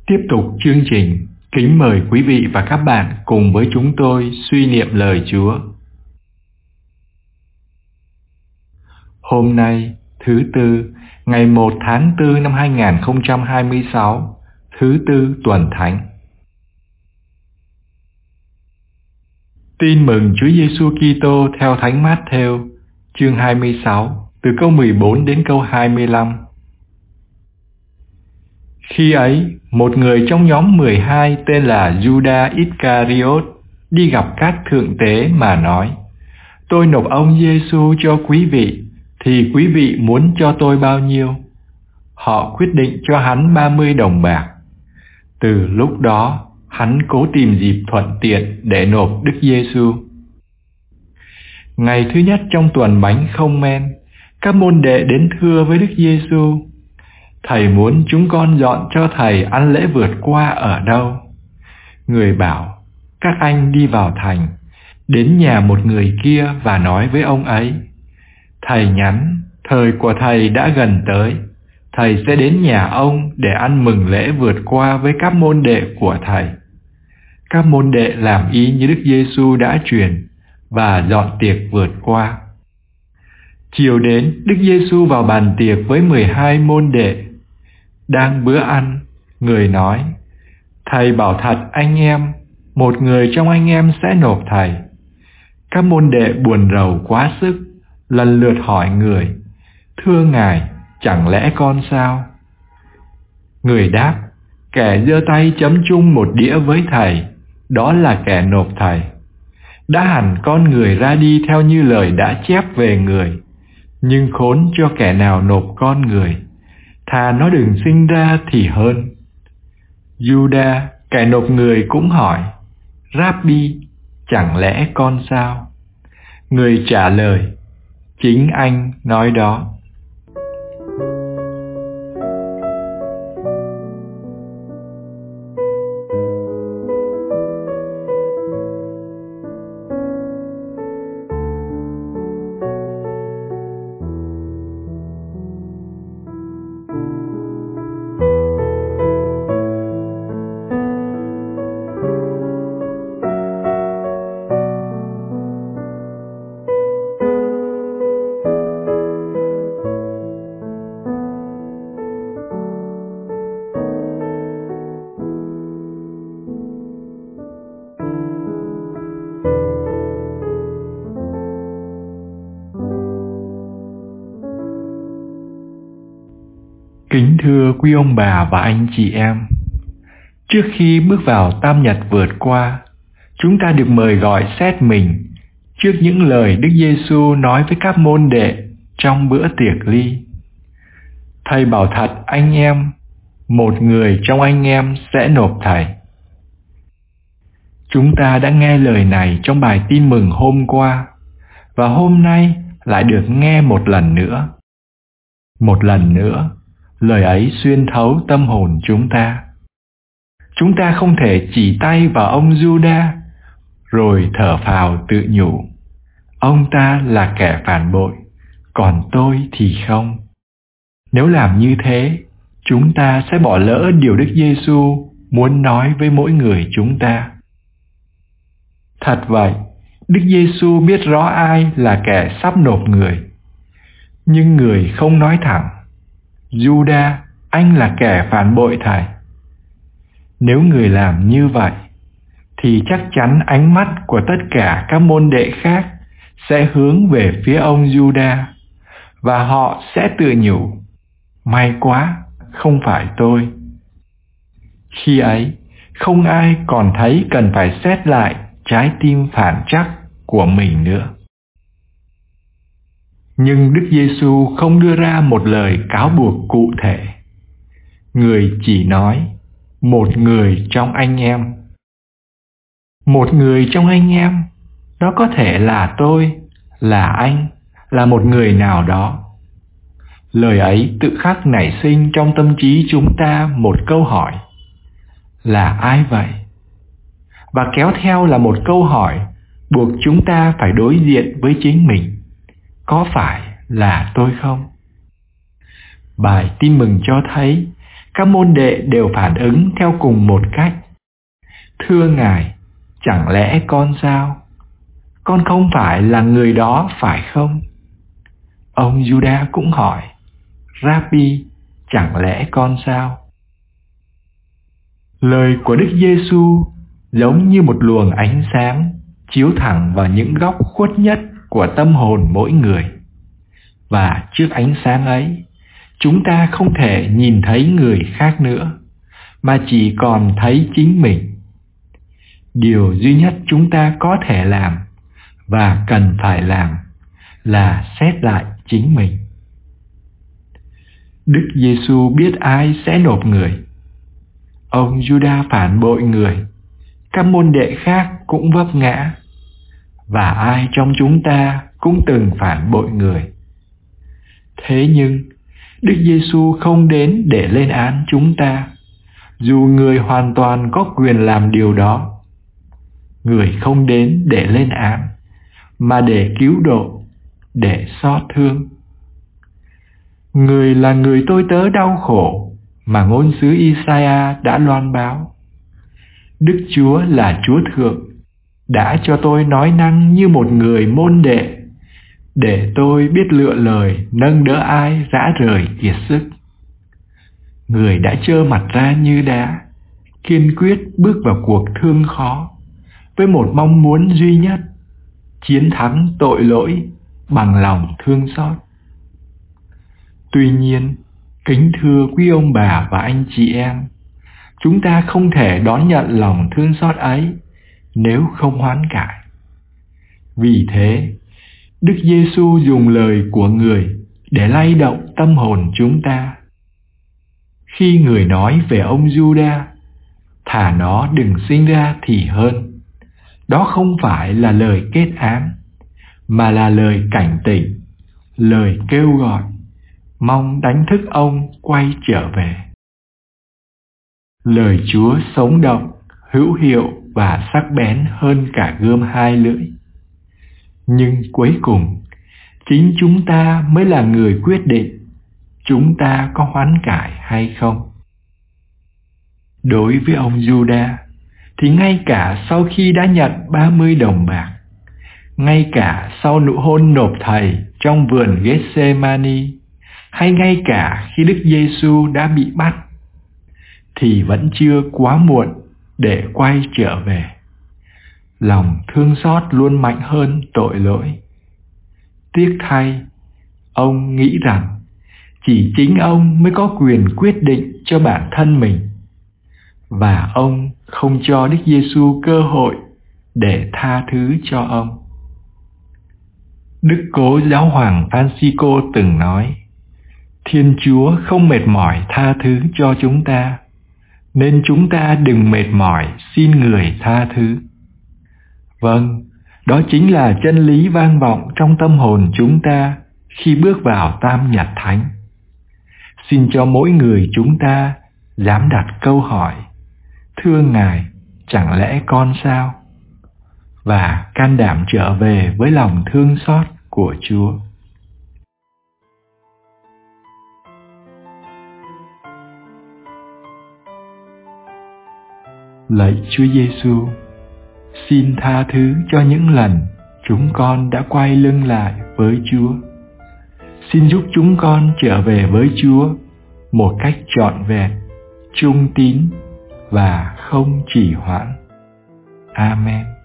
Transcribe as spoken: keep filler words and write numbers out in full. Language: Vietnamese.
Tiếp tục chương trình, kính mời quý vị và các bạn cùng với chúng tôi suy niệm lời Chúa. Hôm nay, thứ Tư, ngày một tháng tư năm hai nghìn không trăm hai mươi sáu, thứ Tư tuần Thánh. Tin mừng Chúa Giêsu Kitô theo Thánh Mát-thêu, chương hai mươi sáu, từ câu mười bốn đến câu hai mươi lăm. Khi ấy, một người trong nhóm mười hai tên là Judas Iscariot đi gặp các thượng tế mà nói: Tôi nộp ông Giêsu cho quý vị, thì quý vị muốn cho tôi bao nhiêu? Họ quyết định cho hắn ba mươi đồng bạc. Từ lúc đó, hắn cố tìm dịp thuận tiện để nộp Đức Giêsu. Ngày thứ nhất trong tuần bánh không men, các môn đệ đến thưa với Đức Giêsu: Thầy muốn chúng con dọn cho thầy ăn lễ vượt qua ở đâu? Người bảo: Các anh đi vào thành, đến nhà một người kia và nói với ông ấy: Thầy nhắn, thời của thầy đã gần tới, thầy sẽ đến nhà ông để ăn mừng lễ vượt qua với các môn đệ của thầy. Các môn đệ làm y như Đức Giêsu đã truyền và dọn tiệc vượt qua. Chiều đến, Đức Giêsu vào bàn tiệc với mười hai môn đệ. Đang bữa ăn, người nói: Thầy bảo thật anh em, một người trong anh em sẽ nộp thầy. Các môn đệ buồn rầu quá sức, lần lượt hỏi người: Thưa Ngài, chẳng lẽ con sao? Người đáp: Kẻ giơ tay chấm chung một đĩa với thầy, đó là kẻ nộp thầy. Đã hẳn con người ra đi theo như lời đã chép về người, nhưng khốn cho kẻ nào nộp con người, thà nó đừng sinh ra thì hơn. Judas, kẻ nộp người cũng hỏi: Rabbi, chẳng lẽ con sao? Người trả lời: Chính anh nói đó. Kính thưa quý ông bà và anh chị em, trước khi bước vào Tam Nhật vượt qua, chúng ta được mời gọi xét mình trước những lời Đức Giêsu nói với các môn đệ trong bữa tiệc ly. Thầy bảo thật anh em, một người trong anh em sẽ nộp thầy. Chúng ta đã nghe lời này trong bài tin mừng hôm qua, và hôm nay lại được nghe một lần nữa. Một lần nữa, lời ấy xuyên thấu tâm hồn chúng ta. Chúng ta không thể chỉ tay vào ông Judas rồi thở phào tự nhủ: Ông ta là kẻ phản bội, còn tôi thì không. Nếu làm như thế, chúng ta sẽ bỏ lỡ điều Đức Giêsu muốn nói với mỗi người chúng ta. Thật vậy, Đức Giêsu biết rõ ai là kẻ sắp nộp người, nhưng người không nói thẳng: Judas, anh là kẻ phản bội thầy. Nếu người làm như vậy, thì chắc chắn ánh mắt của tất cả các môn đệ khác sẽ hướng về phía ông Judas, và họ sẽ tự nhủ: May quá, không phải tôi. Khi ấy, không ai còn thấy cần phải xét lại trái tim phản trắc của mình nữa. Nhưng Đức Giêsu không đưa ra một lời cáo buộc cụ thể. Người chỉ nói: Một người trong anh em. Một người trong anh em, đó có thể là tôi, là anh, là một người nào đó. Lời ấy tự khắc nảy sinh trong tâm trí chúng ta một câu hỏi: Là ai vậy? Và kéo theo là một câu hỏi buộc chúng ta phải đối diện với chính mình: Có phải là tôi không? Bài tin mừng cho thấy các môn đệ đều phản ứng theo cùng một cách. Thưa Ngài, chẳng lẽ con sao? Con không phải là người đó phải không? Ông Giuđa cũng hỏi, Rabbi, chẳng lẽ con sao? Lời của Đức Giêsu giống như một luồng ánh sáng chiếu thẳng vào những góc khuất nhất của tâm hồn mỗi người. Và trước ánh sáng ấy, chúng ta không thể nhìn thấy người khác nữa, mà chỉ còn thấy chính mình. Điều duy nhất chúng ta có thể làm và cần phải làm là xét lại chính mình. Đức Giêsu biết ai sẽ nộp người. Ông Giuđa phản bội người, các môn đệ khác cũng vấp ngã, và ai trong chúng ta cũng từng phản bội người. Thế nhưng Đức Giêsu không đến để lên án chúng ta, dù người hoàn toàn có quyền làm điều đó. Người không đến để lên án, mà để cứu độ, để xót thương. Người là người tôi tớ đau khổ mà ngôn sứ Isaiah đã loan báo. Đức Chúa là Chúa Thượng, đã cho tôi nói năng như một người môn đệ, để tôi biết lựa lời nâng đỡ ai rã rời kiệt sức. Người đã trơ mặt ra như đá, kiên quyết bước vào cuộc thương khó, với một mong muốn duy nhất, chiến thắng tội lỗi bằng lòng thương xót. Tuy nhiên, kính thưa quý ông bà và anh chị em, chúng ta không thể đón nhận lòng thương xót ấy nếu không hoán cải. Vì thế, Đức Giêsu dùng lời của người để lay động tâm hồn chúng ta. Khi người nói về ông Giuđa, thà nó đừng sinh ra thì hơn, đó không phải là lời kết án, mà là lời cảnh tỉnh, lời kêu gọi, mong đánh thức ông quay trở về. Lời Chúa sống động, hữu hiệu và sắc bén hơn cả gươm hai lưỡi. Nhưng cuối cùng, chính chúng ta mới là người quyết định chúng ta có hoán cải hay không. Đối với ông Giuđa, thì ngay cả sau khi đã nhận ba mươi đồng bạc, ngay cả sau nụ hôn nộp thầy trong vườn Gethsemani, hay ngay cả khi Đức Giêsu đã bị bắt, thì vẫn chưa quá muộn để quay trở về. Lòng thương xót luôn mạnh hơn tội lỗi. Tiếc thay, ông nghĩ rằng chỉ chính ông mới có quyền quyết định cho bản thân mình, và ông không cho Đức Giêsu cơ hội để tha thứ cho ông. Đức Cố Giáo hoàng Francisco từng nói, Thiên Chúa không mệt mỏi tha thứ cho chúng ta, nên chúng ta đừng mệt mỏi xin người tha thứ. Vâng, đó chính là chân lý vang vọng trong tâm hồn chúng ta khi bước vào Tam Nhật Thánh. Xin cho mỗi người chúng ta dám đặt câu hỏi, thưa Ngài, chẳng lẽ con sao? Và can đảm trở về với lòng thương xót của Chúa. Lạy Chúa Giêsu, xin tha thứ cho những lần chúng con đã quay lưng lại với Chúa. Xin giúp chúng con trở về với Chúa một cách trọn vẹn, trung tín và không trì hoãn. Amen.